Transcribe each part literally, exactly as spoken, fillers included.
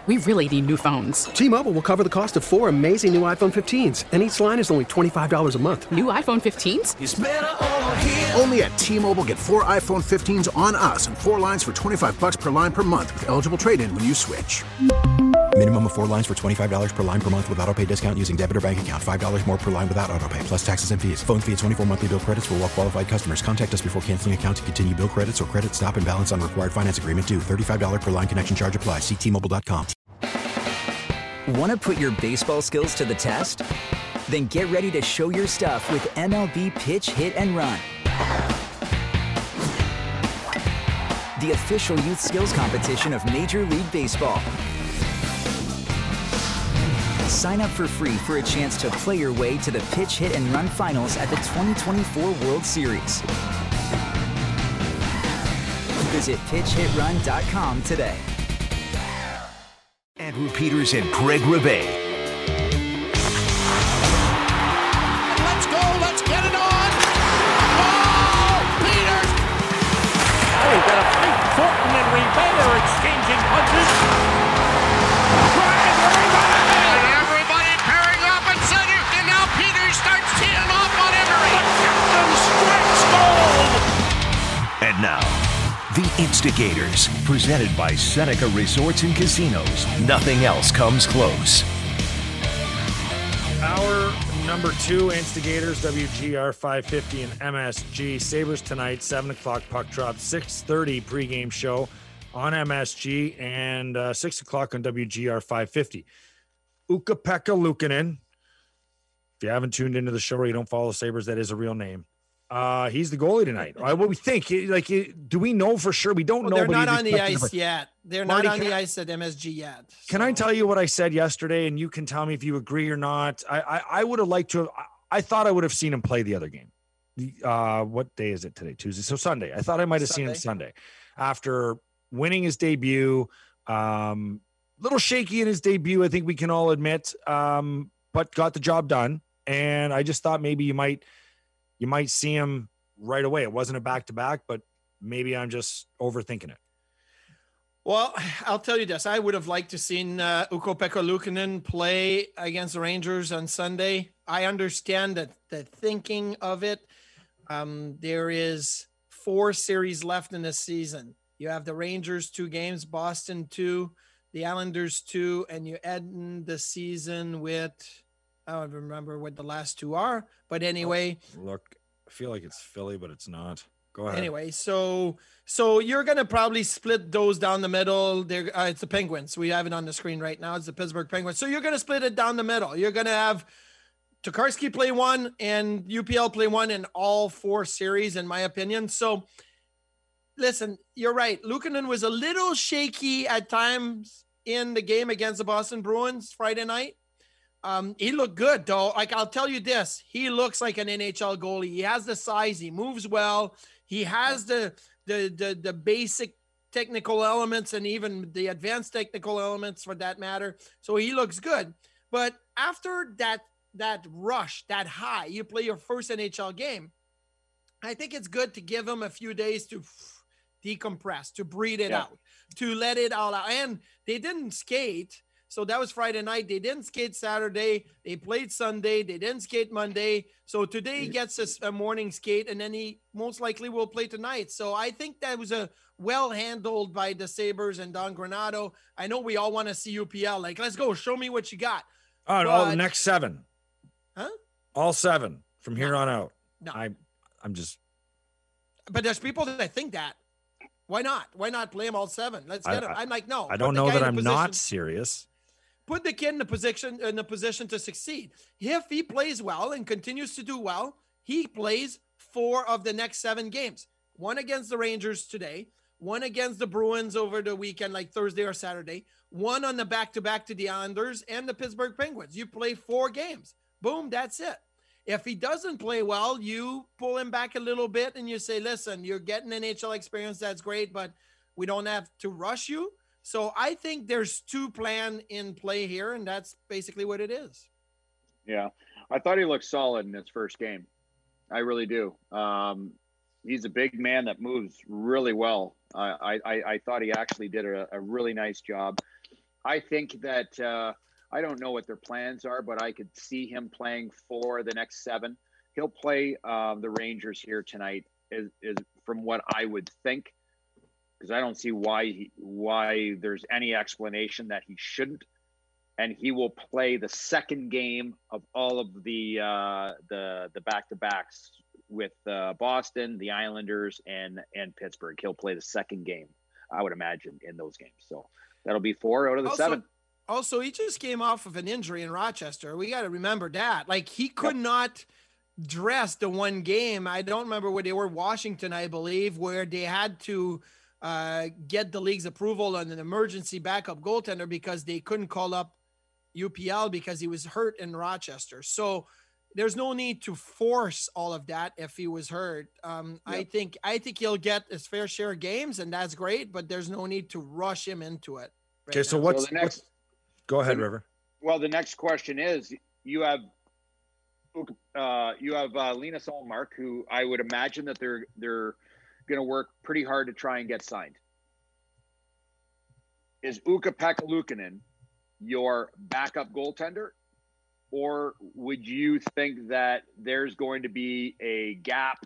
We really need new phones. T-Mobile will cover the cost of four amazing new iPhone fifteens, and each line is only twenty-five dollars a month. New iPhone fifteens? It's better over here. Only at T-Mobile, get four iPhone fifteens on us and four lines for twenty-five dollars per line per month with eligible trade-in when you switch. Minimum of four lines for twenty-five dollars per line per month with autopay discount using debit or bank account. five dollars more per line without autopay, plus taxes and fees. Phone fee at twenty-four monthly bill credits for well-qualified customers. Contact us before canceling account to continue bill credits or credit stop and balance on required finance agreement due. thirty-five dollars per line connection charge applies. See T Mobile dot com. Want to put your baseball skills to the test? Then get ready to show your stuff with M L B Pitch, Hit, and Run. The official youth skills competition of Major League Baseball. Sign up for free for a chance to play your way to the Pitch, Hit, and Run finals at the twenty twenty-four World Series. Visit pitch hit run dot com today. Andrew Peters and Greg Rebay. Let's go, let's get it on! Oh, Peters! Oh, he's got a big Thornton and Rebay are exchanging punches. Drive, everybody! And everybody pairing up at center, and now Peters starts teeing off on Emery. The captain strikes gold! And now, The Instigators, presented by Seneca Resorts and Casinos. Nothing else comes close. Hour number two, Instigators, W G R five fifty and M S G. Sabres tonight, seven o'clock puck drop, six thirty pregame show on M S G, and uh, six o'clock on W G R five fifty. Ukko-Pekka Luukkonen. If you haven't tuned into the show or you don't follow Sabres, that is a real name. Uh, he's the goalie tonight. Right, what we think, like, do we know for sure? We don't well, know. They're not on the ice yet. They're Marty, not on the I, ice at M S G yet. So. Can I tell you what I said yesterday, and you can tell me if you agree or not? I I, I would have liked to have. I, I thought I would have seen him play the other game. Uh, what day is it today? Tuesday. So Sunday. I thought I might have Sunday. seen him Sunday after winning his debut. Um, little shaky in his debut, I think we can all admit. Um, but got the job done, and I just thought maybe you might you might see him right away. It wasn't a back-to-back, but maybe I'm just overthinking it. Well, I'll tell you this. I would have liked to seen uh, Ukko-Pekka Luukkonen play against the Rangers on Sunday. I understand that the thinking of it. Um, there is four series left in this season. You have the Rangers two games, Boston two, the Islanders two, and you end the season with, I don't remember what the last two are, but anyway. Look, I feel like it's Philly, but it's not. Go ahead. Anyway, so so you're going to probably split those down the middle. They're, uh, it's the Penguins. We have it on the screen right now. It's the Pittsburgh Penguins. So you're going to split it down the middle. You're going to have Tokarski play one and U P L play one in all four series, in my opinion. So listen, you're right. Luukkonen was a little shaky at times in the game against the Boston Bruins Friday night. Um, he looked good, though. Like, I'll tell you this, he looks like an N H L goalie. He has the size. He moves well. He has the the the, the basic technical elements and even the advanced technical elements for that matter. So he looks good. But after that that rush, that high, you play your first N H L game, I think it's good to give him a few days to decompress, to breathe it yeah. out, to let it all out. And they didn't skate. So that was Friday night. They didn't skate Saturday. They played Sunday. They didn't skate Monday. So today he gets a, a morning skate, and then he most likely will play tonight. So I think that was a well handled by the Sabres and Don Granato. I know we all want to see U P L. Like, let's go. Show me what you got. Oh, but, all the next seven. Huh? All seven from here no. on out. No. I, I'm just. But there's people that think that. Why not? Why not play them all seven? Let's get them. I'm like, no. I don't know that I'm not serious. Put the kid in the position in the position to succeed. If he plays well and continues to do well, he plays four of the next seven games. One against the Rangers today, one against the Bruins over the weekend, like Thursday or Saturday, one on the back-to-back to the Islanders and the Pittsburgh Penguins. You play four games. Boom, that's it. If he doesn't play well, you pull him back a little bit and you say, listen, you're getting N H L experience. That's great, but we don't have to rush you. So I think there's two plan in play here, and that's basically what it is. Yeah, I thought he looked solid in his first game. I really do. Um, he's a big man that moves really well. I, I, I thought he actually did a, a really nice job. I think that uh, I don't know what their plans are, but I could see him playing for the next seven. He'll play uh, the Rangers here tonight, is, is from what I would think, because I don't see why he, why there's any explanation that he shouldn't. And he will play the second game of all of the uh, the the back-to-backs with uh, Boston, the Islanders, and and Pittsburgh. He'll play the second game, I would imagine, in those games. So that'll be four out of the also, seven. Also, he just came off of an injury in Rochester. We got to remember that. Like, he could yep. not dress the one game. I don't remember where they were, Washington, I believe, where they had to uh, get the league's approval on an emergency backup goaltender because they couldn't call up U P L because he was hurt in Rochester. So there's no need to force all of that if he was hurt. Um, yep. I think I think he'll get his fair share of games, and that's great, but there's no need to rush him into it. Right okay, so now. what's so the next? What's, go ahead, the, River. Well, the next question is: you have uh, you have uh, Linus Ullmark, who I would imagine that they're they're going to work pretty hard to try and get signed. Is Ukko-Pekka Luukkonen your backup goaltender, or would you think that there's going to be a gap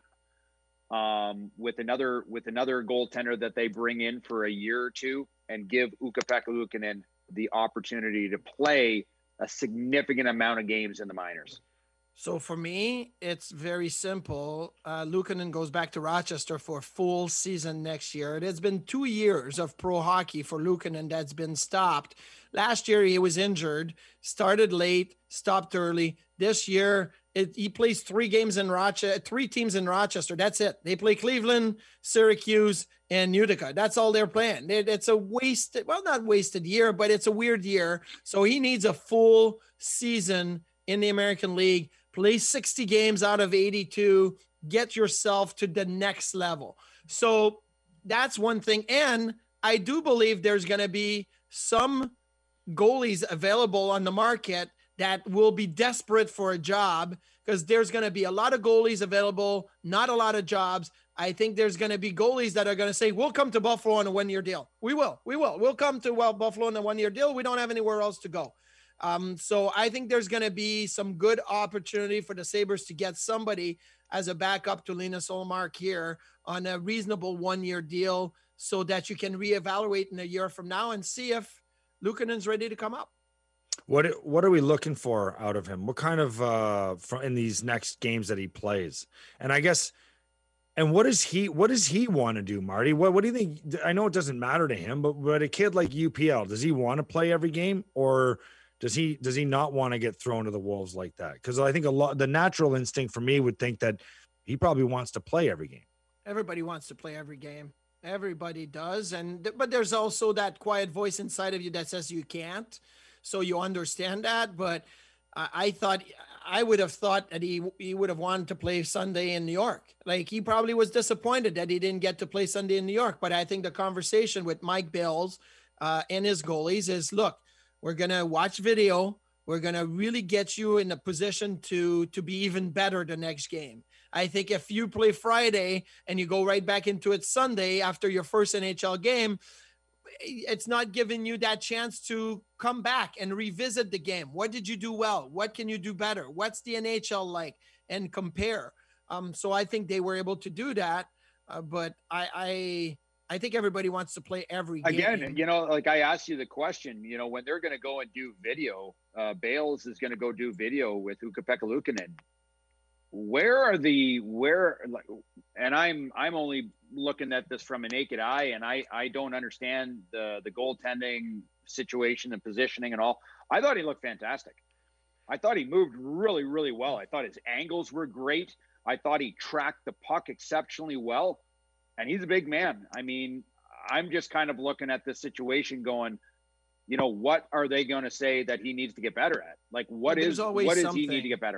um, with another with another goaltender that they bring in for a year or two and give Ukko-Pekka Luukkonen the opportunity to play a significant amount of games in the minors? So for me, it's very simple. Uh, Luukkonen goes back to Rochester for a full season next year. It has been two years of pro hockey for Luukkonen that's been stopped. Last year, he was injured, started late, stopped early. This year, it, he plays three games in Rochester, three teams in Rochester. That's it. They play Cleveland, Syracuse, and Utica. That's all they're playing. It, it's a wasted, well, not wasted year, but it's a weird year. So he needs a full season in the American League. Play sixty games out of eighty-two, get yourself to the next level. So that's one thing. And I do believe there's going to be some goalies available on the market that will be desperate for a job, because there's going to be a lot of goalies available, not a lot of jobs. I think there's going to be goalies that are going to say, we'll come to Buffalo on a one-year deal. We will. We will. We'll come to well, Buffalo on a one-year deal. We don't have anywhere else to go. Um, so I think there's going to be some good opportunity for the Sabres to get somebody as a backup to Linus Ullmark here on a reasonable one-year deal, so that you can reevaluate in a year from now and see if Luukkonen's ready to come up. What what are we looking for out of him? What kind of uh from in these next games that he plays? And I guess, and what does he what does he want to do, Marty? What what do you think? I know it doesn't matter to him, but but a kid like U P L, does he want to play every game, or Does he does he not want to get thrown to the wolves like that? Because I think a lot the natural instinct for me would think that he probably wants to play every game. Everybody wants to play every game. Everybody does, and but there's also that quiet voice inside of you that says you can't. So you understand that. But I, I thought I would have thought that he he would have wanted to play Sunday in New York. Like, he probably was disappointed that he didn't get to play Sunday in New York. But I think the conversation with Mike Bills uh, and his goalies is, look, we're going to watch video. We're going to really get you in a position to, to be even better the next game. I think if you play Friday and you go right back into it Sunday after your first N H L game, it's not giving you that chance to come back and revisit the game. What did you do well? What can you do better? What's the N H L like? And compare. Um, so I think they were able to do that. Uh, but I, I, I think everybody wants to play every game. Again, you know, like I asked you the question, you know, when they're going to go and do video, uh, Bales is going to go do video with Ukko-Pekka Luukkonen. Where are the, where, like, and I'm, I'm only looking at this from a naked eye, and I, I don't understand the, the goaltending situation and positioning and all. I thought he looked fantastic. I thought he moved really, really well. I thought his angles were great. I thought he tracked the puck exceptionally well. And he's a big man. I mean, I'm just kind of looking at this situation going, you know, what are they going to say that he needs to get better at? Like, what is, what does he need to get better at?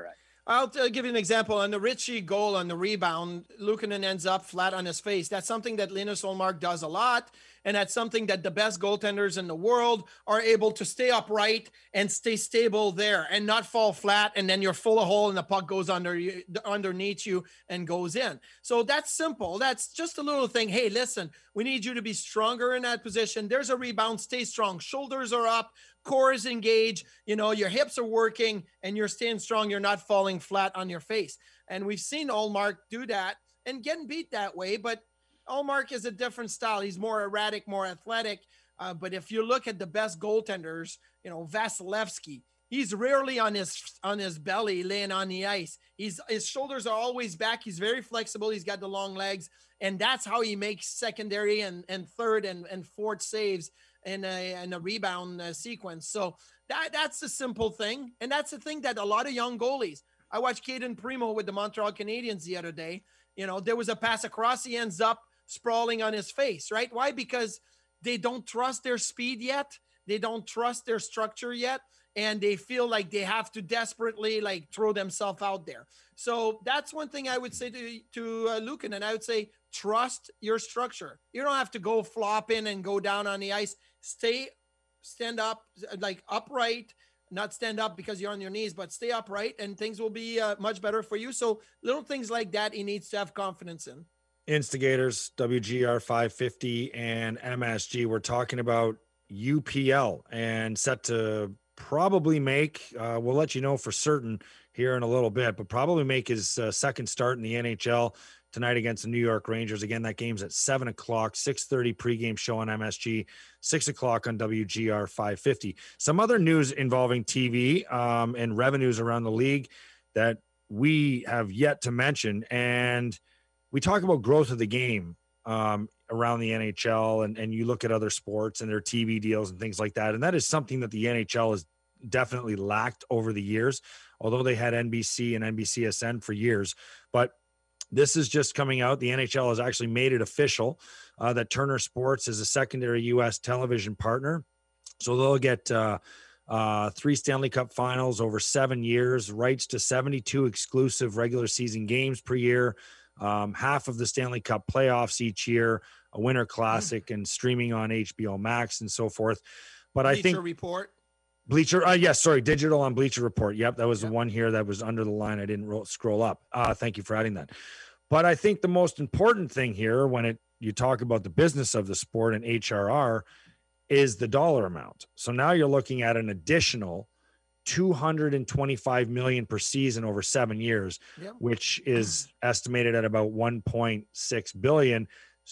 I'll t- give you an example. On the Richie goal on the rebound, Luukkonen ends up flat on his face. That's something that Linus Ullmark does a lot. And that's something that the best goaltenders in the world are able to stay upright and stay stable there and not fall flat. And then you're full of hole and the puck goes under you, underneath you and goes in. So that's simple. That's just a little thing. Hey, listen, we need you to be stronger in that position. There's a rebound. Stay strong. Shoulders are up. Core is engaged. You know, your hips are working and you're staying strong. You're not falling flat on your face. And we've seen Ullmark do that and getting beat that way. But Ullmark is a different style. He's more erratic, more athletic. Uh, but if you look at the best goaltenders, you know, Vasilevsky, he's rarely on his on his belly laying on the ice. He's his shoulders are always back. He's very flexible. He's got the long legs. And that's how he makes secondary and, and third and, and fourth saves in a, in a rebound uh, sequence. So that that's a simple thing. And that's the thing that a lot of young goalies, I watched Caden Primo with the Montreal Canadiens the other day. You know, there was a pass across. He ends up sprawling on his face, right? Why? Because they don't trust their speed yet. They don't trust their structure yet. And they feel like they have to desperately like throw themselves out there. So that's one thing I would say to, to uh, Luukkonen. And I would say, trust your structure. You don't have to go flop in and go down on the ice. Stay, stand up, like upright, not stand up because you're on your knees, but stay upright and things will be uh, much better for you. So little things like that, he needs to have confidence in. Instigators, W G R five fifty and M S G. We're talking about U P L and set to probably make, uh, we'll let you know for certain here in a little bit, but probably make his uh, second start in the N H L tonight against the New York Rangers. Again, that game's at seven o'clock, six thirty pregame show on M S G, six o'clock on W G R five fifty. Some other news involving T V um, and revenues around the league that we have yet to mention. And we talk about growth of the game um, around the N H L, and, and you look at other sports and their T V deals and things like that. And that is something that the N H L has definitely lacked over the years, although they had N B C and N B C S N for years. But this is just coming out. The N H L has actually made it official uh, that Turner Sports is a secondary U S television partner. So they'll get uh, uh, three Stanley Cup finals over seven years, rights to seventy-two exclusive regular season games per year, Um, half of the Stanley Cup playoffs each year, a Winter Classic, and streaming on H B O Max and so forth. But Bleacher I think Report. Bleacher, uh, yes, sorry, digital on Bleacher Report. Yep, that was yep. the one here that was under the line. I didn't roll, scroll up. Uh, thank you for adding that. But I think the most important thing here, when it you talk about the business of the sport and H R R, is the dollar amount. So now you're looking at an additional two hundred twenty-five million per season over seven years, yep. which is estimated at about one point six billion.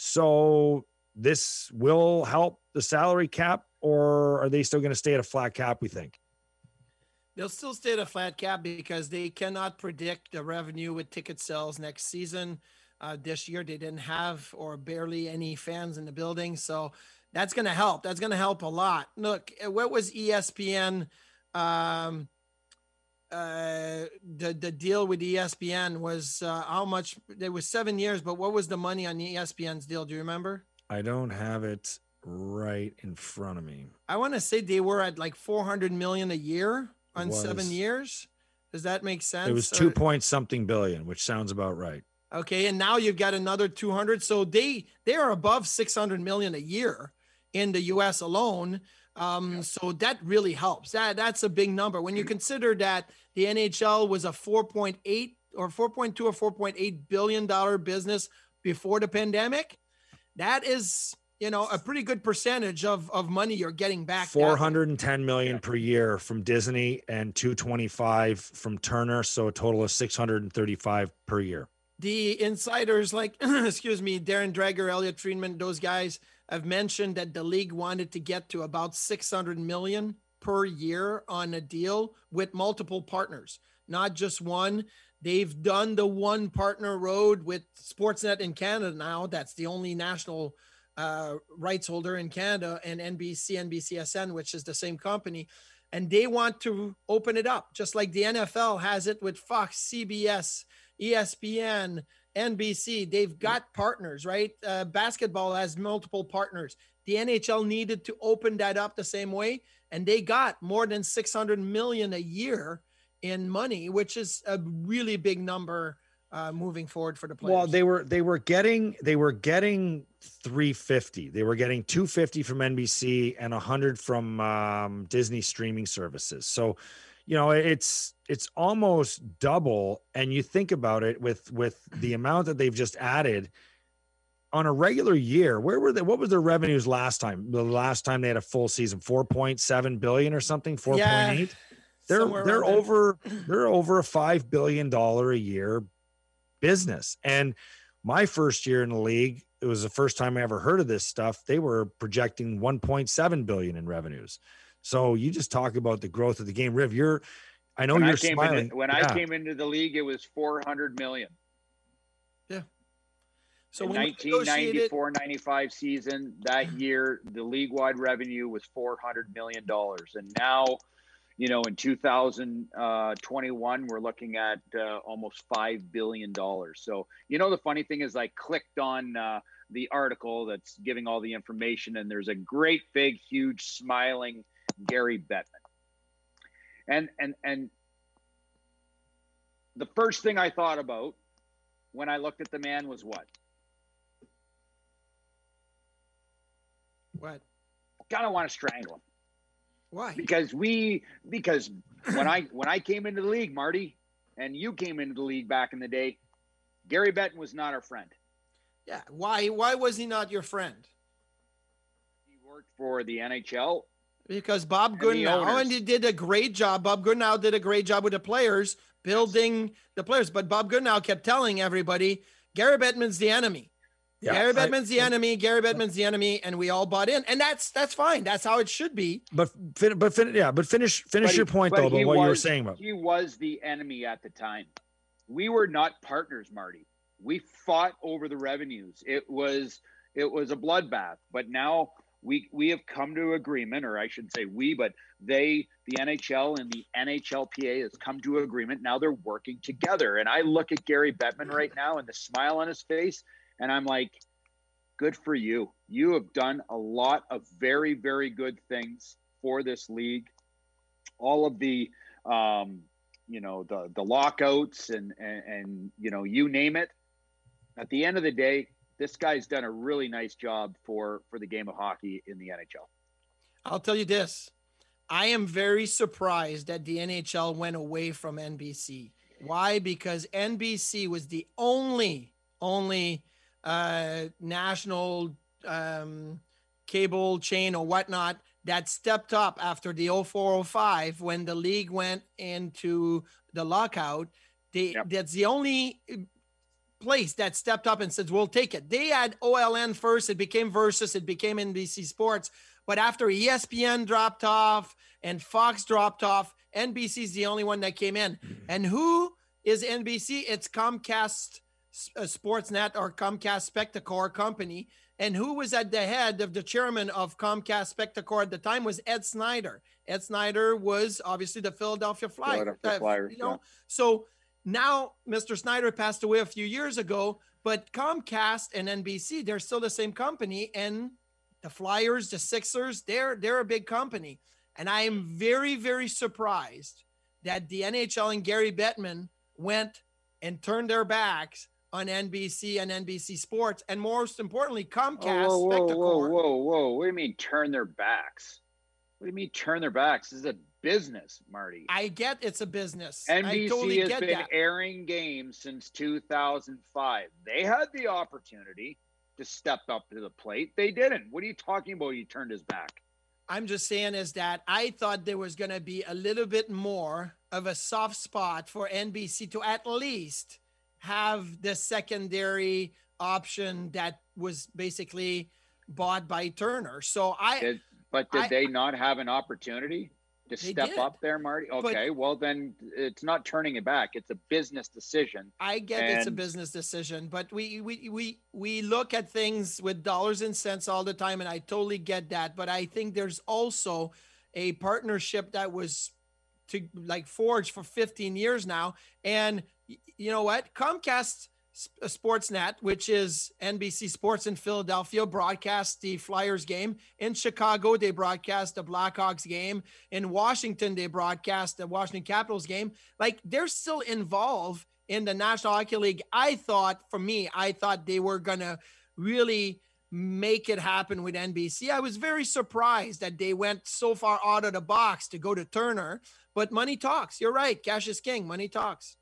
So this will help the salary cap, or are they still going to stay at a flat cap, we think? They'll still stay at a flat cap because they cannot predict the revenue with ticket sales next season. Uh, this year, they didn't have or barely any fans in the building. So that's going to help. That's going to help a lot. Look, what was E S P N? Um, uh, the, the deal with E S P N was uh, how much? It was seven years, but what was the money on E S P N's deal? Do you remember? I don't have it right in front of me. I want to say they were at like four hundred million a year on seven years. Does that make sense? It was two or, point something billion, which sounds about right. Okay. And now you've got another two hundred. So they, they are above six hundred million a year in the U S alone. Um, yeah. So that really helps. That that's a big number. When you consider that the N H L was a four point eight or four point two or four point eight billion dollar business before the pandemic, that is, you know, a pretty good percentage of, of money you're getting back. four hundred ten million per year from Disney and two twenty-five from Turner. So a total of six hundred thirty-five per year. The insiders like, excuse me, Darren Dreger, Elliot Friedman, those guys have mentioned that the league wanted to get to about six hundred million per year on a deal with multiple partners, not just one. They've done the one partner road with Sportsnet in Canada now. That's the only national uh, rights holder in Canada, and N B C, N B C S N, which is the same company. And they want to open it up, just like the N F L has it with Fox, C B S, E S P N, N B C. They've got partners, right? Uh, basketball has multiple partners. The N H L needed to open that up the same way, and they got more than six hundred million a year in money, which is a really big number uh, moving forward for the players. Well, they were they were getting they were getting three fifty. They were getting two fifty from N B C and one hundred from um, Disney streaming services. So, you know, it's it's almost double. And you think about it with with the amount that they've just added on a regular year. Where were they? What was their revenues last time? The last time they had a full season, four point seven billion or something, four point eight. Yeah, they're they're over there. They're over a five billion dollar a year business. And my first year in the league, it was the first time I ever heard of this stuff. They were projecting one point seven billion in revenues. So you just talk about the growth of the game. Riv, you're, I know when you're I came smiling. Into, when yeah. I came into the league, it was four hundred million. Yeah. So in when nineteen ninety-four ninety-five season, that year, the league-wide revenue was four hundred million dollars. And now, you know, in two thousand twenty-one, we're looking at uh, almost five billion dollars. So, you know, the funny thing is I clicked on uh, the article that's giving all the information, and there's a great, big, huge, smiling Gary Bettman. And, and, and the first thing I thought about when I looked at the man was what? What? I kind of want to strangle him. Why? Because we, because when I when I came into the league, Marty, and you came into the league back in the day, Gary Bettman was not our friend. Yeah. Why? Why was he not your friend? He worked for the N H L. Because Bob Goodenow, and he did a great job. Bob Goodenow did a great job with the players, building the players. But Bob Goodenow kept telling everybody, Gary Bettman's the enemy. Yeah, Gary Bettman's I, the enemy. Gary Bettman's the enemy, and we all bought in, and that's that's fine. That's how it should be. But but yeah, but finish finish but your he, point though about what was, you were saying about. He was the enemy at the time. We were not partners, Marty. We fought over the revenues. It was it was a bloodbath. But now we we have come to agreement, or I should say we, but they, the N H L and the N H L P A has come to agreement. Now they're working together, and I look at Gary Bettman right now and the smile on his face. And I'm like, good for you. You have done a lot of very, very good things for this league. All of the, um, you know, the the lockouts and, and, and, you know, you name it. At the end of the day, this guy's done a really nice job for, for the game of hockey in the N H L. I'll tell you this. I am very surprised that the N H L went away from N B C. Why? Because N B C was the only, only – uh national um cable chain or whatnot that stepped up after the oh four oh five when the league went into the lockout. They yep. That's the only place that stepped up and said, we'll take it. They had O L N first, it became Versus, it became N B C Sports, but after E S P N dropped off and Fox dropped off, N B C is the only one that came in. And who is N B C? It's Comcast Uh, Sportsnet or Comcast Spectacor company. And who was at the head of the chairman of Comcast Spectacor at the time was Ed Snyder. Ed Snyder was obviously the Philadelphia Flyers. Philadelphia Flyers, you know? Yeah. So now Mister Snyder passed away a few years ago, but Comcast and N B C, they're still the same company. And the Flyers, the Sixers, they're, they're a big company. And I am very, very surprised that the N H L and Gary Bettman went and turned their backs on N B C and N B C Sports, and most importantly, Comcast. Oh, whoa, Spectacor. whoa, whoa, whoa! What do you mean turn their backs? What do you mean turn their backs? This is a business, Marty. I get it's a business. N B C I totally has get been that. airing games since two thousand five. They had the opportunity to step up to the plate. They didn't. What are you talking about? He turned his back. I'm just saying is that I thought there was going to be a little bit more of a soft spot for N B C to at least have the secondary option that was basically bought by Turner. So I, did, but did I, they not have an opportunity to step did. up there, Marty? Okay, but, well then it's not turning it back. It's a business decision. I get and, it's a business decision, but we, we, we, we look at things with dollars and cents all the time. And I totally get that. But I think there's also a partnership that was to like forged for fifteen years now. And you know what? Comcast Sportsnet, which is N B C Sports in Philadelphia, broadcast the Flyers game. In Chicago, they broadcast the Blackhawks game. In Washington, they broadcast the Washington Capitals game. Like, they're still involved in the National Hockey League. I thought, for me, I thought they were going to really make it happen with N B C. I was very surprised that they went so far out of the box to go to Turner, but money talks. You're right. Cash is king. Money talks.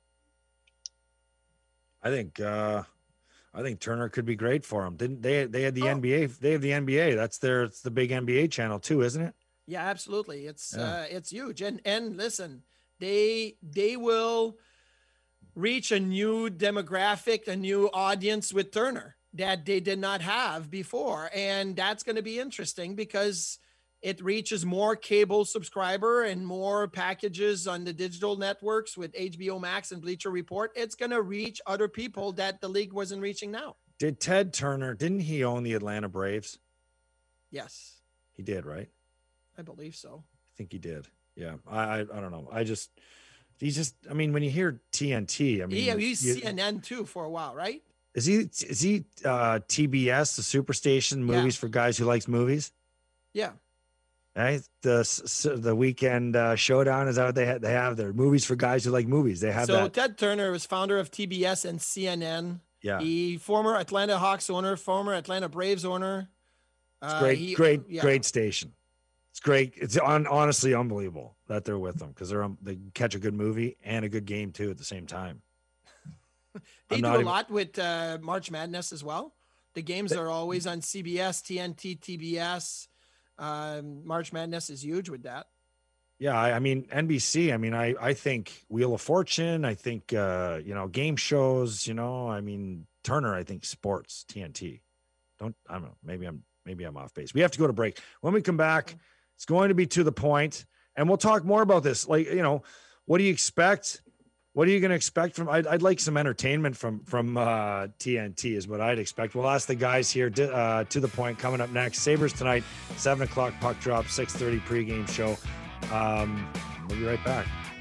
I think uh, I think Turner could be great for them. Didn't they? They had the Oh. N B A. They have the N B A. That's their. It's the big N B A channel too, isn't it? Yeah, absolutely. It's Yeah. uh, it's huge. And and listen, they they will reach a new demographic, a new audience with Turner that they did not have before, and that's going to be interesting because it reaches more cable subscriber and more packages on the digital networks with H B O Max and Bleacher Report. It's going to reach other people that the league wasn't reaching now. Did Ted Turner? Didn't he own the Atlanta Braves? Yes, He did, right? I believe so. I think he did. Yeah. I I, I don't know. I just he's just. I mean, when you hear T N T, I mean, Yeah, he's you- C N N too for a while, right? Is he is he uh, T B S, the Superstation, movies for guys who likes movies? Yeah. Right? The s- the weekend uh, showdown, is that what they have? They have their movies for guys who like movies. They have So that. Ted Turner was founder of T B S and C N N. Yeah. He former Atlanta Hawks owner, former Atlanta Braves owner. It's Uh, great, he- great, yeah. great station. It's great. It's on, honestly unbelievable that they're with them because they're um, they catch a good movie and a good game too at the same time. They I'm do not a even- lot with uh, March Madness as well. The games are always on C B S, T N T, T B S. Um, March Madness is huge with that. Yeah, I, I mean N B C. I mean, I I think Wheel of Fortune. I think uh, you know game shows. You know, I mean Turner. I think sports. T N T. Don't I don't know. Maybe I'm maybe I'm off base. We have to go to break. When we come back, it's going to be to the point, and we'll talk more about this. Like you know, what do you expect? What are you going to expect from? I'd, I'd like some entertainment from from uh, T N T is what I'd expect. We'll ask the guys here. Uh, to the point coming up next. Sabres tonight, seven o'clock puck drop, six thirty pregame show. Um, we'll be right back.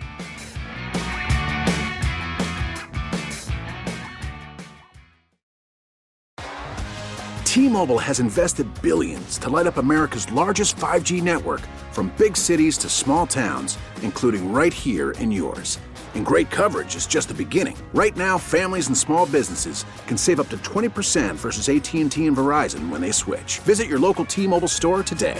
T-Mobile has invested billions to light up America's largest five G network, from big cities to small towns, including right here in yours. And great coverage is just the beginning. Right now, families and small businesses can save up to twenty percent versus A T and T and Verizon when they switch. Visit your local T-Mobile store today.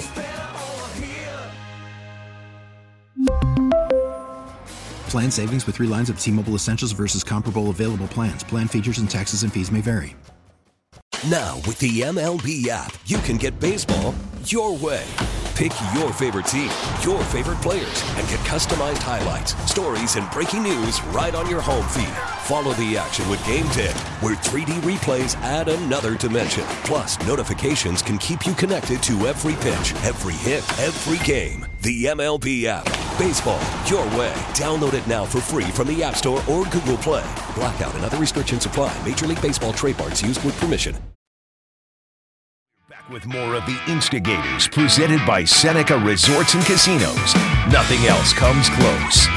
Plan savings with three lines of T-Mobile Essentials versus comparable available plans. Plan features and taxes and fees may vary. Now, with the M L B app, you can get baseball your way. Pick your favorite team, your favorite players, and get customized highlights, stories, and breaking news right on your home feed. Follow the action with Game Day, where three D replays add another dimension. Plus, notifications can keep you connected to every pitch, every hit, every game. The M L B app. Baseball your way. Download it now for free from the App Store or Google Play. Blackout and other restrictions apply. Major League Baseball trademarks used with permission. With more of the Instigators, presented by Seneca Resorts and Casinos. Nothing else comes close.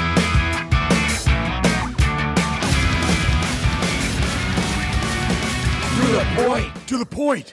To the point. To the point.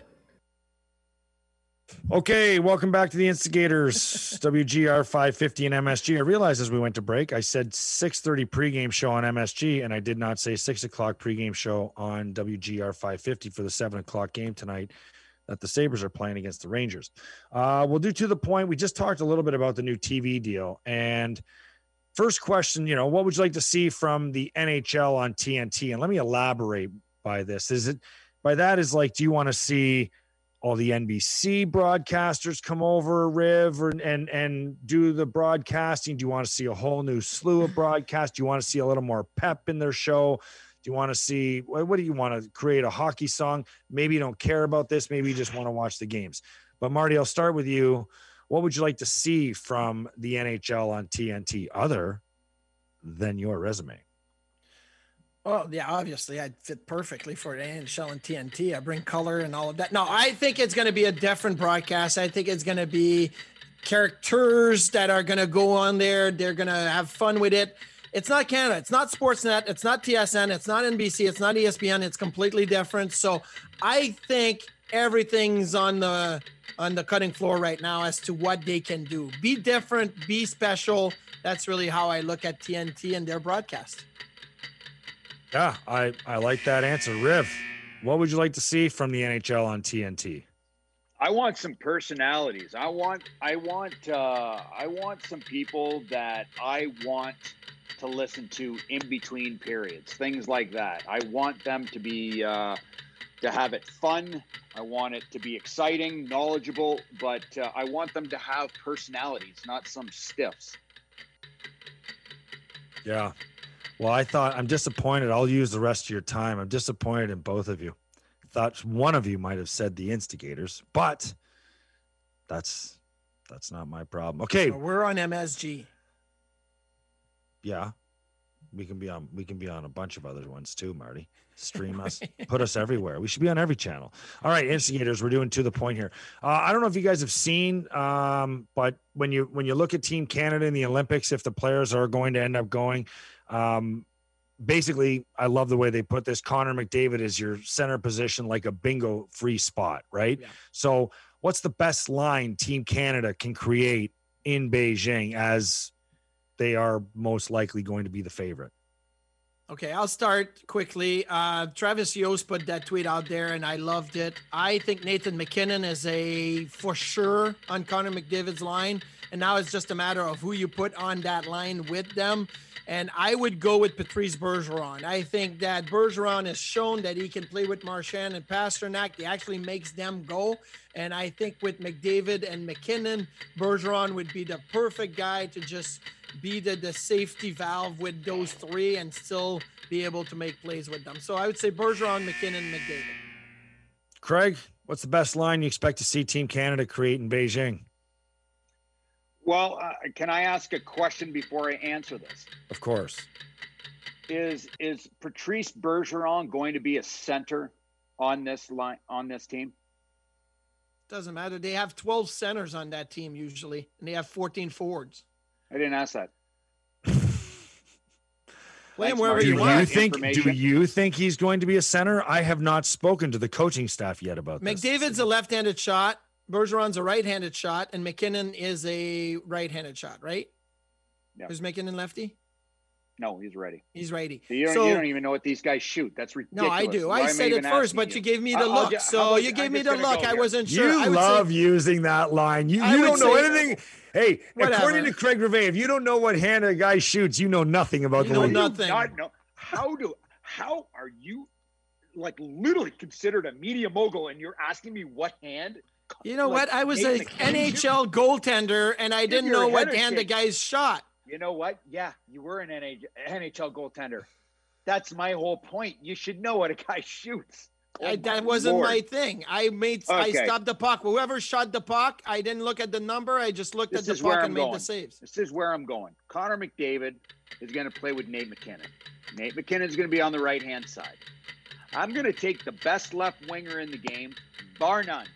Okay, welcome back to the Instigators, W G R five fifty and M S G. I realized as we went to break, I said six thirty pregame show on M S G, and I did not say six o'clock pregame show on W G R five fifty for the seven o'clock game tonight that the Sabres are playing against the Rangers. Uh, we'll do to the point. We just talked a little bit about the new T V deal. And first question, you know, what would you like to see from the N H L on T N T? And let me elaborate by this. Is it by that is like, do you want to see all the N B C broadcasters come over, Riv, or, and, and do the broadcasting? Do you want to see a whole new slew of broadcasts? Do you want to see a little more pep in their show? Do you want to see, what, what do you want to create a hockey song? Maybe you don't care about this. Maybe you just want to watch the games. But Marty, I'll start with you. What would you like to see from the N H L on T N T other than your resume? Well, yeah, obviously I'd fit perfectly for the N H L and T N T. I bring color and all of that. No, I think it's going to be a different broadcast. I think it's going to be characters that are going to go on there. They're going to have fun with it. It's not Canada. It's not Sportsnet. It's not T S N. It's not N B C. It's not E S P N. It's completely different. So I think everything's on the on the cutting floor right now as to what they can do. Be different. Be special. That's really how I look at T N T and their broadcast. Yeah, I, I like that answer. Riv, what would you like to see from the N H L on T N T? I want some personalities. I want I want uh, I want some people that I want to listen to in between periods, things like that. I want them to be uh, to have it fun. I want it to be exciting, knowledgeable, but uh, I want them to have personalities, not some stiffs. Yeah. Well, I thought I'm disappointed. I'll use the rest of your time. I'm disappointed in both of you. Thought one of you might have said the instigators, but that's that's not my problem. Okay, so we're on M S G. Yeah, we can be on. We can be on a bunch of other ones too, Marty. Stream us, put us everywhere. We should be on every channel. All right, instigators. We're doing to the point here. Uh, I don't know if you guys have seen, um, but when you when you look at Team Canada in the Olympics, if the players are going to end up going. Um, Basically, I love the way they put this. Connor McDavid is your center position, like a bingo free spot, right? Yeah. So what's the best line Team Canada can create in Beijing as they are most likely going to be the favorite? Okay, I'll start quickly. Uh, Travis Yost put that tweet out there, and I loved it. I think Nathan McKinnon is a for sure on Connor McDavid's line, and now it's just a matter of who you put on that line with them. And I would go with Patrice Bergeron. I think that Bergeron has shown that he can play with Marchand and Pasternak. He actually makes them go. And I think with McDavid and McKinnon, Bergeron would be the perfect guy to just be the, the safety valve with those three and still be able to make plays with them. So I would say Bergeron, McKinnon, McDavid. Craig, what's the best line you expect to see Team Canada create in Beijing? Well, uh, can I ask a question before I answer this? Of course. Is is Patrice Bergeron going to be a center on this line on this team? Doesn't matter. They have twelve centers on that team usually, and they have fourteen forwards. I didn't ask that. Play him wherever do you want. You think, do you think he's going to be a center? I have not spoken to the coaching staff yet about this. McDavid's a left-handed shot. Bergeron's a right-handed shot, and McKinnon is a right-handed shot, right? Yeah. Who's McKinnon lefty? No, he's righty. He's righty. So you, don't, so, you don't even know what these guys shoot. That's ridiculous. No, I do. Why I said it first, but you? you gave me the I'll, look. I'll, so about, you gave I'm me the look. I here. wasn't sure. You I would love say, using that line. You, I you don't know say, anything. Hey, whatever. According to Craig Rivet, if you don't know what hand a guy shoots, you know nothing about you the know league. nothing. Not know. How do? How are you, like, literally considered a media mogul, and you're asking me what hand? You know like, what? I was an N H L goaltender, and I didn't know what hand the guys shot. You know what? Yeah, you were an N H L goaltender. That's my whole point. You should know what a guy shoots. Oh, I, that wasn't Lord. my thing. I made Okay. I stopped the puck. Whoever shot the puck, I didn't look at the number. I just looked This at the is where puck I'm and made going. the saves. This is where I'm going. Connor McDavid is going to play with Nate McKinnon. Nate McKinnon is going to be on the right-hand side. I'm going to take the best left winger in the game, bar none.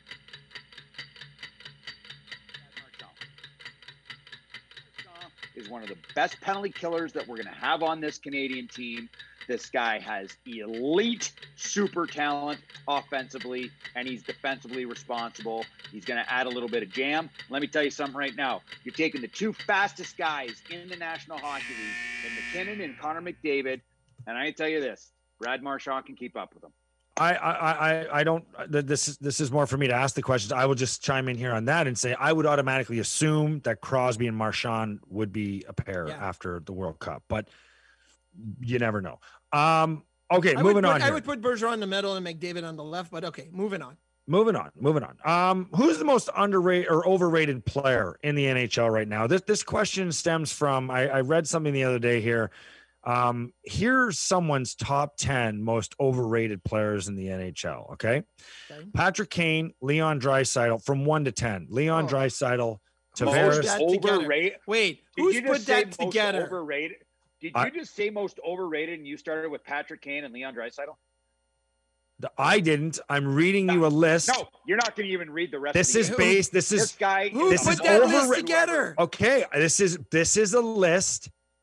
Is one of the best penalty killers that we're going to have on this Canadian team. This guy has elite super talent offensively, and he's defensively responsible. He's going to add a little bit of jam. Let me tell you something right now. You're taking the two fastest guys in the National Hockey League, in McKinnon and Connor McDavid, and I tell you this, Brad Marchand can keep up with them. I, I, I, I don't, this is, this is more for me to ask the questions. I will just chime in here on that and say, I would automatically assume that Crosby and Marchand would be a pair yeah. after the World Cup, but you never know. Um, okay. I moving put, on. I here. would put Bergeron in the middle and McDavid on the left, but okay, moving on. Moving on, moving on. Um, who's the most underrated or overrated player in the N H L right now? This, this question stems from, I, I read something the other day here. Um, here's someone's top ten most overrated players in the N H L. Okay. okay. Patrick Kane, Leon Draisaitl from one to ten. Leon oh. Draisaitl, Tavares. Overrated. Wait, Did who's you put just that say together? Most overrated? Did I, you just say most overrated and you started with Patrick Kane and Leon Draisaitl? I didn't. I'm reading no, you a list. No, you're not going to even read the rest. This of is the based. This is this guy. Who this put is that over, list together? Okay, this is this is a list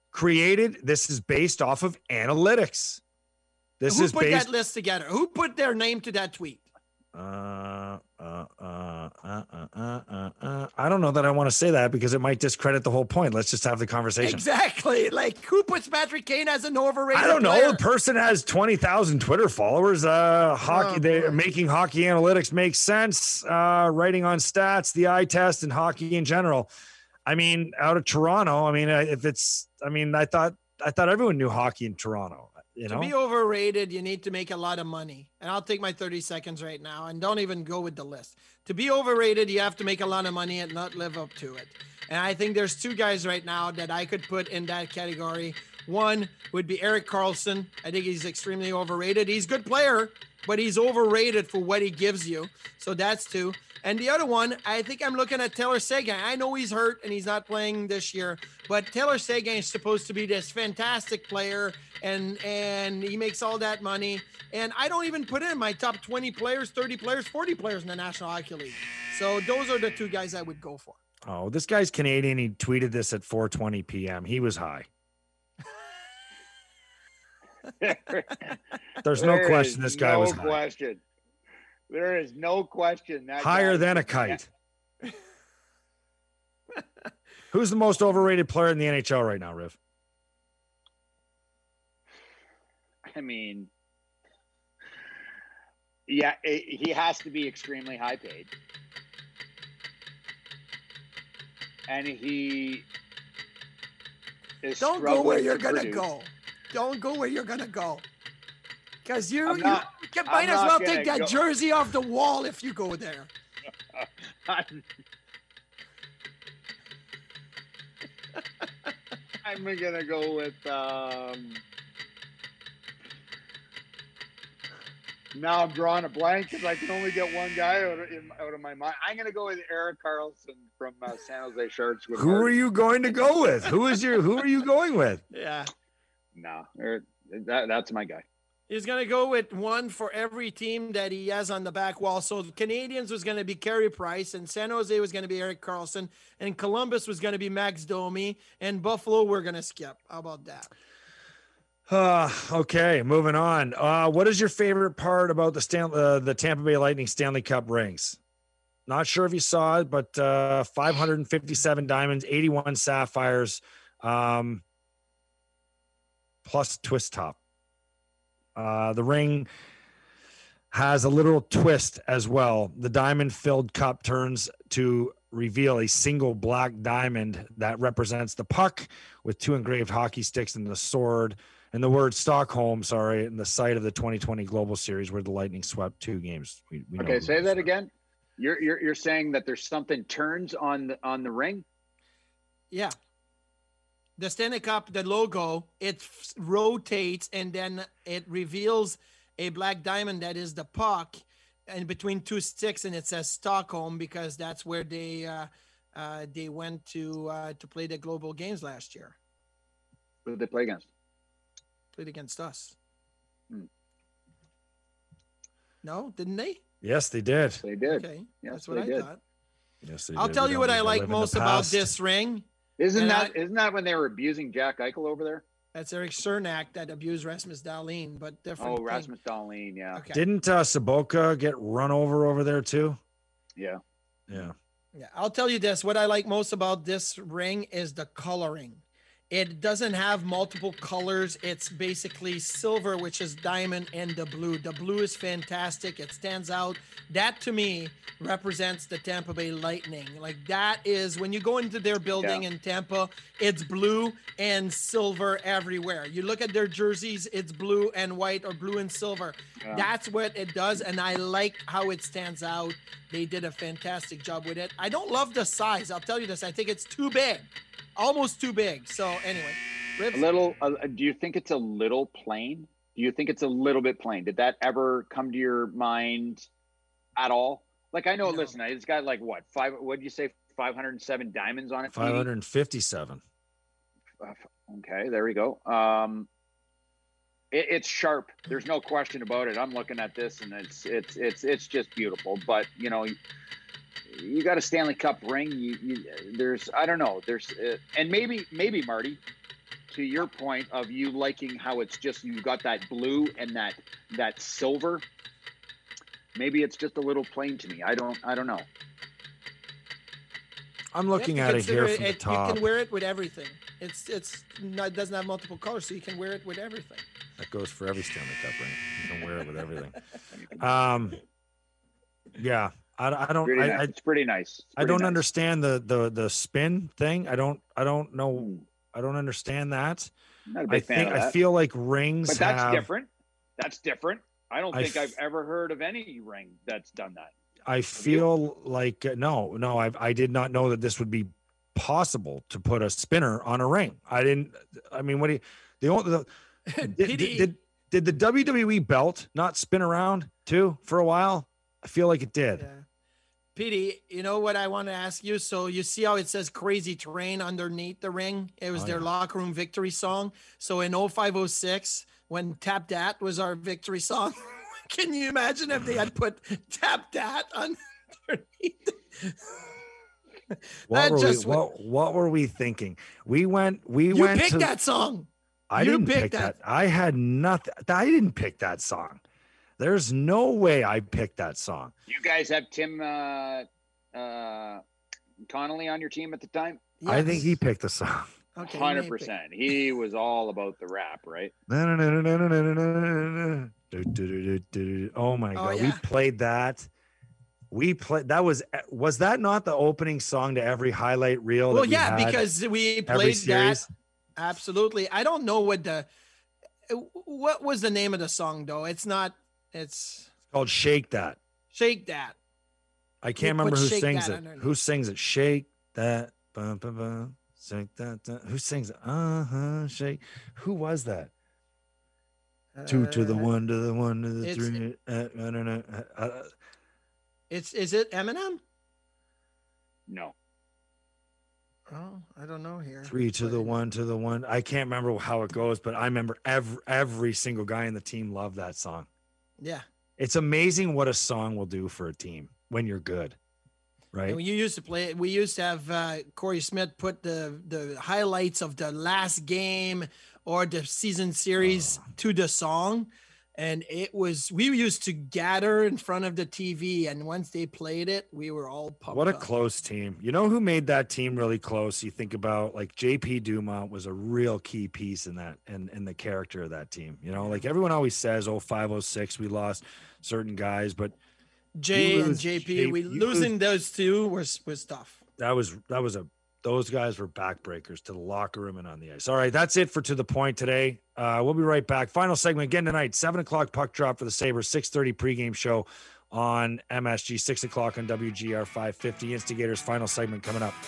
created. This is based off of analytics. This Who is put based. that list together? Who put their name to that tweet? Uh, uh, uh, uh, uh, uh, uh, I don't know that I want to say that because it might discredit the whole point. Let's just have the conversation. Exactly. Like, who puts Patrick Kane as an overrated I don't know. player? The person has twenty thousand Twitter followers. Uh, hockey, Oh, they're boy. making hockey analytics make sense. Uh, writing on stats, the eye test, and hockey in general. I mean, out of Toronto. I mean, uh, if it's, I mean, I thought, I thought everyone knew hockey in Toronto. You know, To be overrated, you need to make a lot of money. And I'll take my thirty seconds right now and don't even go with the list. To be overrated, you have to make a lot of money and not live up to it. And I think there's two guys right now that I could put in that category. One would be Erik Karlsson. I think he's extremely overrated. He's a good player, but he's overrated for what he gives you. So that's two. And the other one, I think I'm looking at Taylor Seguin. I know he's hurt and he's not playing this year, but Taylor Seguin is supposed to be this fantastic player, and and he makes all that money. And I don't even put in my top twenty players, thirty players, forty players in the National Hockey League. So those are the two guys I would go for. oh, this guy's Canadian. He tweeted this at four twenty p.m. He was high. There's no There question is this guy no was high. question. There is no question that Higher guy- than a kite. Who's the most overrated player in the N H L right now, Riv? I mean, yeah, it, he has to be extremely high paid, and he is Don't go where struggling you're to gonna produce. go. Don't go where you're gonna go. Because you, I'm you not- can, I'm might as not well gonna take that go- jersey off the wall if you go there. I'm, I'm gonna go with. Um, now I'm drawing a blank because I can only get one guy out of, in, out of my mind. I'm gonna go with Erik Karlsson from uh, San Jose Sharks. With Who Marty. are you going to go with? Who is your? Who are you going with? Yeah. No, er, that, that's my guy. He's going to go with one for every team that he has on the back wall. So the Canadians was going to be Carey Price, and San Jose was going to be Erik Karlsson, and Columbus was going to be Max Domi, and Buffalo we're going to skip. How about that? Uh, okay, moving on. Uh, what is your favorite part about the Stan- uh, the Tampa Bay Lightning Stanley Cup rings? Not sure if you saw it, but uh, five hundred fifty-seven diamonds, eighty-one sapphires, um, plus twist top. Uh, the ring has a little twist as well. The diamond-filled cup turns to reveal a single black diamond that represents the puck with two engraved hockey sticks and the sword and the word Stockholm, sorry, in the site of the twenty twenty Global Series where the Lightning swept two games. We, we know Okay, who say it that was. again. You're, you're you're saying that there's something turns on the on the ring. Yeah. The Stanley Cup, the logo, it f- rotates and then it reveals a black diamond that is the puck and between two sticks, and it says Stockholm because that's where they uh, uh, they went to uh, to play the global games last year. Who did they play against? Played against us. Hmm. No, didn't they? Yes, they did. They did. Okay, Yes, that's what they I did. thought. Yes, they I'll did. tell We you don't what need I to like live in the most about past. this ring. Isn't And that I- not that when they were abusing Jack Eichel over there? That's Eric Cernak that abused Rasmus Dahlin, but different. Oh, thing. Rasmus Dahlin, yeah. Okay. Didn't uh, Saboka get run over over there too? Yeah. Yeah. Yeah, I'll tell you this. What I like most about this ring is the coloring. It doesn't have multiple colors. It's basically silver, which is diamond, and the blue. The blue is fantastic. It stands out. That, to me, represents the Tampa Bay Lightning. Like, that is, when you go into their building Yeah. in Tampa, it's blue and silver everywhere. You look at their jerseys, it's blue and white or blue and silver. Yeah. That's what it does, and I like how it stands out. They did a fantastic job with it. I don't love the size. I'll tell you this. I think it's too big. Almost too big. So anyway, Ribs, A little. Uh, do you think it's a little plain? Do you think it's a little bit plain? Did that ever come to your mind at all? Like, I know. No. Listen, it's got like what five? What did you say? Five hundred and seven diamonds on it. five hundred fifty-seven. Okay, there we go. Um, it, it's sharp. There's no question about it. I'm looking at this, and it's it's it's it's just beautiful. But you know, you, you got a Stanley Cup ring. You, you there's I don't know. There's uh, and maybe maybe Marty, to your point of you liking how it's just you've got that blue and that that silver. Maybe it's just a little plain to me. I don't. I don't know. I'm looking at it here from the it, top. You can wear it with everything. It's it's not, it doesn't have multiple colors, so you can wear it with everything. That goes for every Stanley Cup ring. You can wear it with everything. Um, yeah, I, I don't. Pretty I, nice. I, it's pretty nice. It's I pretty don't nice. understand the the the spin thing. I don't. I don't know. I don't understand that. Not a big I fan think of that. I feel like rings. But that's have, different. That's different. I don't I think f- I've ever heard of any ring that's done that. I feel like uh, no, no. I I did not know that this would be possible to put a spinner on a ring. I didn't. I mean, what do you? The only the, did, did, did did the W W E belt not spin around too for a while? I feel like it did. Yeah. Petey, you know what I want to ask you? So you see how it says Crazy Train underneath the ring? It was Oh, their yeah. locker room victory song. So in oh five oh six, when Tap Dat was our victory song, can you imagine if they had put Tap Dat underneath? What That were, just we, what, what were we thinking? We went. We You went picked to, that song. I You didn't picked pick that. that. I had nothing. I didn't pick that song. There's no way I picked that song. You guys have Tim uh, uh, Connolly on your team at the time? I think he picked the song. Okay, Hundred percent. He was all about the rap, right? Oh my Oh, god, we yeah. played that. We played that was was that not the opening song to every highlight reel? Well, that we yeah, had because we every played that. series? Absolutely. I don't know what the what was the name of the song though. It's not. It's Called Shake That. Shake That. I We can't remember put who Shake sings That it. underneath. Who sings it? Shake that. Bum, bum, bum. Shake that. that. Who sings it? Uh huh. Shake. Who was that? Two to the Uh, one to the one to the it's- three. Uh, I don't know. Uh, uh, It's is it Eminem? No. Oh, I don't know here. Three to the one to the one. I can't remember how it goes, but I remember every every single guy in the team loved that song. Yeah. It's amazing what a song will do for a team when you're good, right? And we used to play. We used to have uh, Corey Smith put the the highlights of the last game or the season series to the song, and it was. We used to gather in front of the T V, and once they played it, we were all pumped. What a up. close team. You know who made that team really close? You think about like J P Dumont was a real key piece in that and in, in the character of that team. You know, like everyone always says, oh five, oh six, we lost certain guys, but Jay you and lose- J P, Jay- we you losing lose- those two was was tough. that was that was a those guys were backbreakers to the locker room and on the ice. All right, that's it for To the Point today. Uh, we'll be right back. Final segment again tonight, seven o'clock puck drop for the Sabres, six thirty pregame show on M S G, six o'clock on W G R five fifty. Instigators final segment coming up.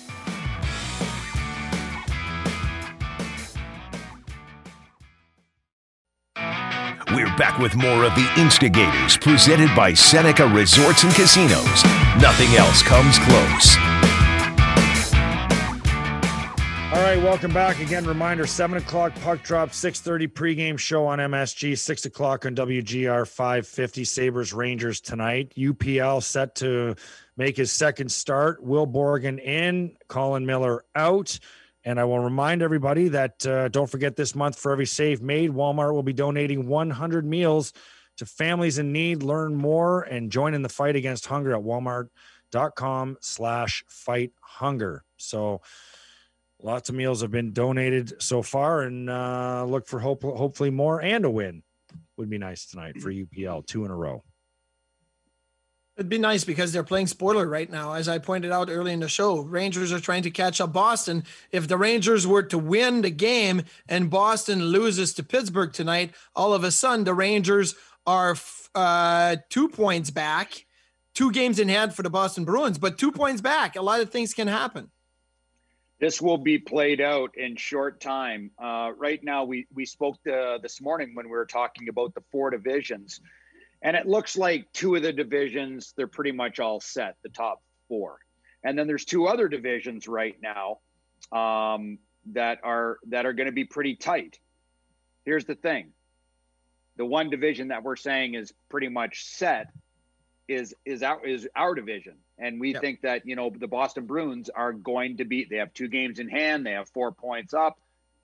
We're back with more of the Instigators, presented by Seneca Resorts and Casinos. Nothing else comes close. All right, welcome back. Again, reminder, seven o'clock puck drop, six thirty pregame show on M S G, six o'clock on W G R five fifty. Sabres Rangers tonight. U P L set to make his second start. Will Borgen in, Colin Miller out. And I will remind everybody that uh, don't forget this month, for every save made, Walmart will be donating one hundred meals to families in need. Learn more and join in the fight against hunger at walmart.com slash fight hunger. So lots of meals have been donated so far, and uh, look for hope, hopefully more, and a win would be nice tonight for U P L, two in a row. It'd be nice because they're playing spoiler right now. As I pointed out early in the show, Rangers are trying to catch up Boston. If the Rangers were to win the game and Boston loses to Pittsburgh tonight, all of a sudden the Rangers are uh, two points back, two games in hand for the Boston Bruins, but two points back. A lot of things can happen. This will be played out in short time. Uh, right now, we we spoke to, this morning when we were talking about the four divisions, and it looks like two of the divisions, they're pretty much all set, the top four. And then there's two other divisions right now um, that are that are going to be pretty tight. Here's the thing. The one division that we're saying is pretty much set is is our, is our division. And we Yep. think that, you know, the Boston Bruins are going to be, they have two games in hand. They have four points up.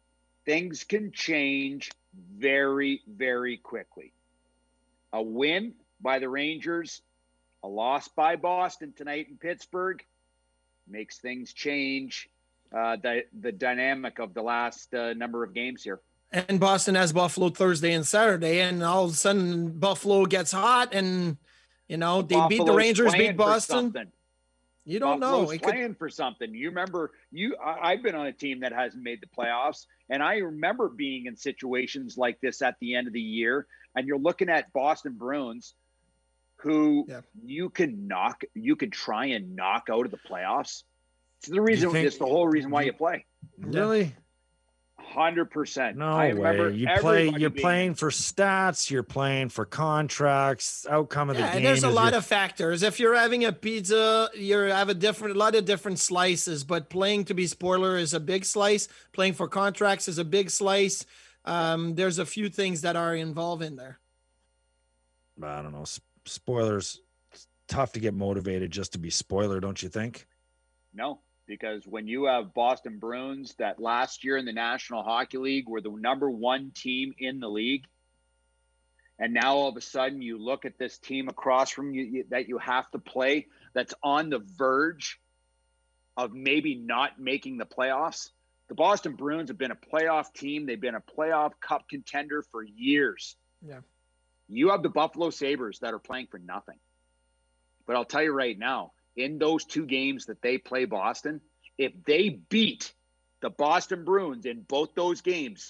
things can change very, very quickly. A win by the Rangers, a loss by Boston tonight in Pittsburgh makes things change uh, the, the dynamic of the last uh, number of games here. And Boston has Buffalo Thursday and Saturday, and all of a sudden Buffalo gets hot, and you know they Buffalo's beat the Rangers, beat playing for Boston. something. You don't Buffalo's know. It playing could... for something. You remember? You, I, I've been on a team that hasn't made the playoffs, and I remember being in situations like this at the end of the year. And you're looking at Boston Bruins, who yeah. you can knock, you could try and knock out of the playoffs. It's the reason. Think, it's the whole reason why you play. Really. Hundred percent. No way. You play. You're playing for stats. You're playing for contracts. Outcome of yeah, the game. There's a lot your... of factors. If you're having a pizza, you have a different, a lot of different slices. But playing to be spoiler is a big slice. Playing for contracts is a big slice. Um, there's a few things that are involved in there. I don't know. Spoilers. It's tough to get motivated just to be spoiler, don't you think? No. Because when you have Boston Bruins that last year in the National Hockey League were the number one team in the league, and now all of a sudden you look at this team across from you that you have to play that's on the verge of maybe not making the playoffs. The Boston Bruins have been a playoff team. They've been a playoff cup contender for years. Yeah. You have the Buffalo Sabres that are playing for nothing. But I'll tell you right now, in those two games that they play Boston, if they beat the Boston Bruins in both those games,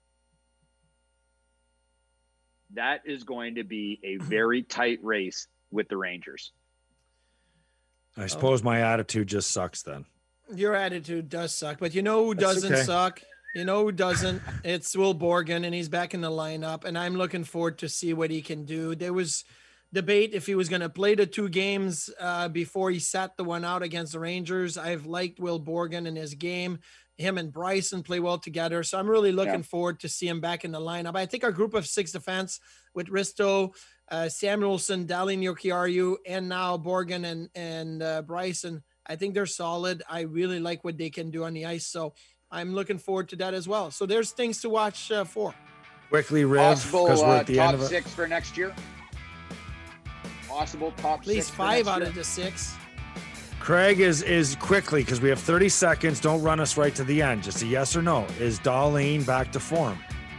that is going to be a very tight race with the Rangers. I suppose oh. my attitude just sucks then. Your attitude does suck, but you know who That's doesn't okay. suck? You know who doesn't? It's Will Borgen, and he's back in the lineup, and I'm looking forward to see what he can do. There was debate if he was going to play the two games uh, before he sat the one out against the Rangers. I've liked Will Borgen in his game. Him and Bryson play well together. So I'm really looking yeah. forward to see him back in the lineup. I think our group of six defense with Risto, uh, Samuelson, Dallin Jokiharju, and now Borgen and, and uh, Bryson, I think they're solid. I really like what they can do on the ice. So I'm looking forward to that as well. So there's things to watch uh, for. Quickly, Riv, because we're at the uh, end of it. Top six for next year. Possible top at least six five out year. of the six. Craig is is quickly, because we have thirty seconds. Don't run us right to the end. Just a yes or no. Is Dahlin back to form?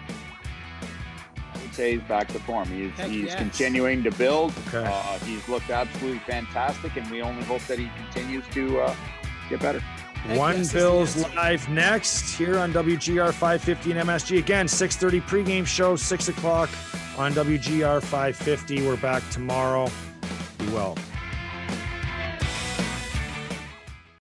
I would say he's back to form. He's, Heck he's yes. continuing to build. Okay. Uh, he's looked absolutely fantastic, and we only hope that he continues to uh, get better. Heck One yes, Bills yes. live next here on W G R five fifty and M S G. Again, six thirty pregame show, six o'clock on W G R five fifty. We're back tomorrow. Be well.